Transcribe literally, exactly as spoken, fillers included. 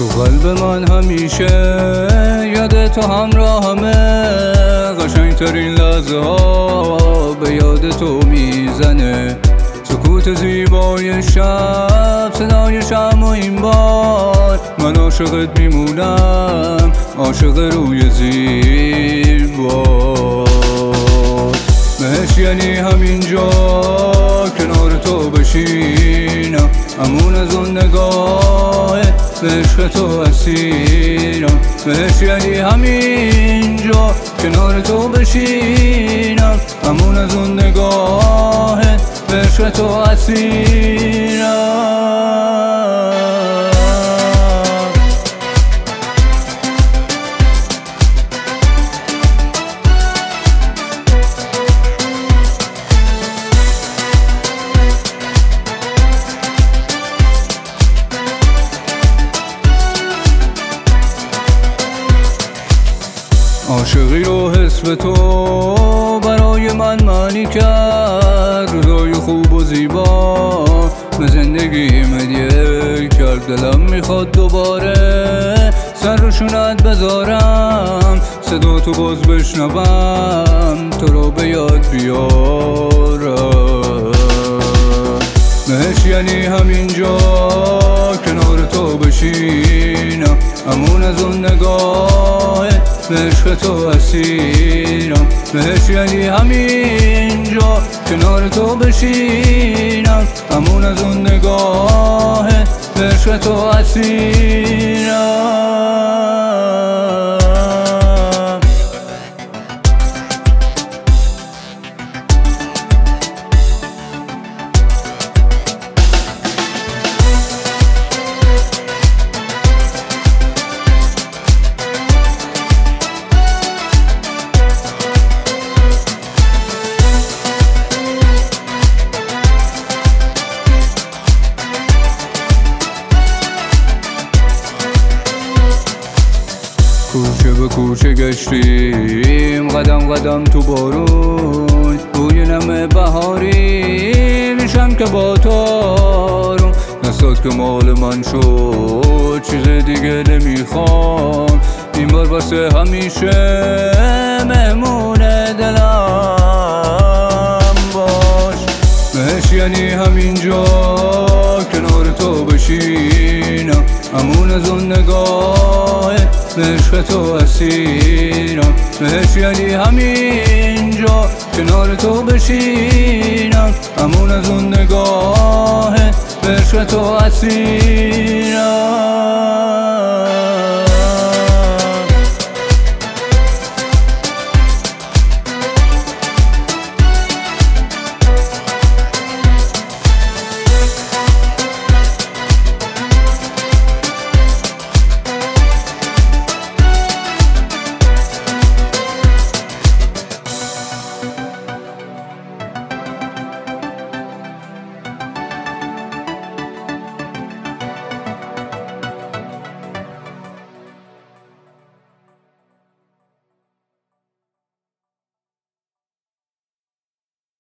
تو قلب من همیشه یاد تو همراهمه، قشنگترین لحظه ها به یاد تو میزنه. سکوت زیبای شب، صدای شمع و این بار، من عاشقت میمونم، عاشق روی زیر باد. مهش یعنی همینجا کنار تو بشینم، امون از اون نگاه به عشق تو اسیرم. مهش یعنی همینجا کنار تو بشینم، امون از اون نگاه به عشق تو اسیرم. عاشقی رو حس به تو برای من معنی کرد، روزای خوب و زیبا به زندگیم هدیه کرد. دلم میخواد دوباره سر رو شونت بذارم، صدا تو باز بشنوم، تو رو به یاد بیارم. مهش یعنی همینجا کنار تو بشینم، امون از اون نگاه به عشق تو اسیرم. مهش یعنی همینجا کنار تو بشینم، امون از اون نگاه به عشق تو اسیرم. کوچه به کوچه گشتیم، قدم قدم تو بارون، بوی نم بهاری میشم که با تو آروم. دستات که مال من شد، چیز دیگه نمیخوام، این بار واسه همیشه مهمون دلم باش. مهش یعنی همینجا کنار تو بشینم، امون از اون نگاه به عشق تو اسیرم. مهش یعنی همینجا کنار تو بشینم، امون از اون نگاه به عشق تو اسیرم.